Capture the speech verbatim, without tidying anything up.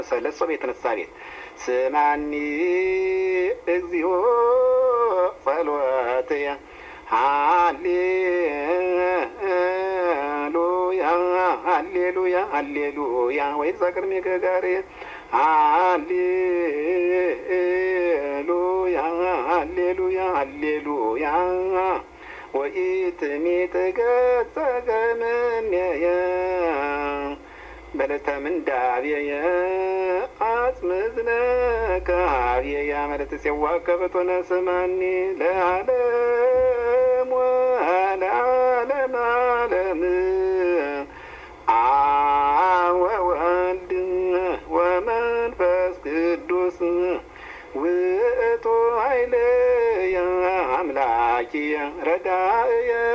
ሰለሶ ቤት ተነሳ ቤት ስማኒ እግዚኦ ጸሎትየ ሃሌሉያ ሃሌሉያ ሃሌሉያ ወይ ዛቅርሜ ገጋሬ ሃሌሉያ ሃሌሉያ ሃሌሉያ ወኢትሜት ገጸ ገመንየ በለተ ምንዳብየ አጽምዝነ ከሃብየ ማለት ሲዋከበቶነ ስማኒ ለዓለም ወለዓለም ዓለም አብ ወወልድ ወመንፈስ ቅዱስ ውእቱ ኃይልየ አምላኪየ ረዳእየ